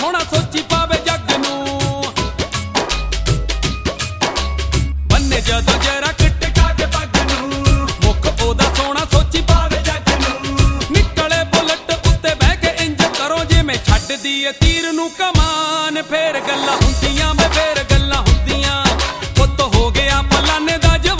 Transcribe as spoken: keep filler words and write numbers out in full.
ਸੋਹਣਾ ਸੋਚੀ ਪਾਵੇ ਜੱਗ ਨੂੰ। ਬੰਨੇ ਜਦੋਂ ਜਰਾ ਟਿਕਾ ਕੇ ਪੱਗ ਨੂੰ, ਮੁੱਖ ਉਹਦਾ ਸੋਹਣਾ ਸੋਚੀ ਪਾਵੇ ਜੱਗ ਨੂੰ। ਨਿਕਲੇ ਬੁਲਟ ਉੱਤੇ ਬਹਿ ਕੇ ਇੰਜ ਕਰੋ ਜਿਵੇਂ ਛੱਡਦੀ ਏ ਤੀਰ ਨੂੰ ਕਮਾਨ। ਫੇਰ ਗੱਲਾਂ ਹੁੰਦੀਆਂ ਵੇ ਫੇਰ ਗੱਲਾਂ ਹੁੰਦੀਆਂ, ਪੁੱਤ ਹੋ ਗਿਆ ਪਲਾਨੇ ਦਾ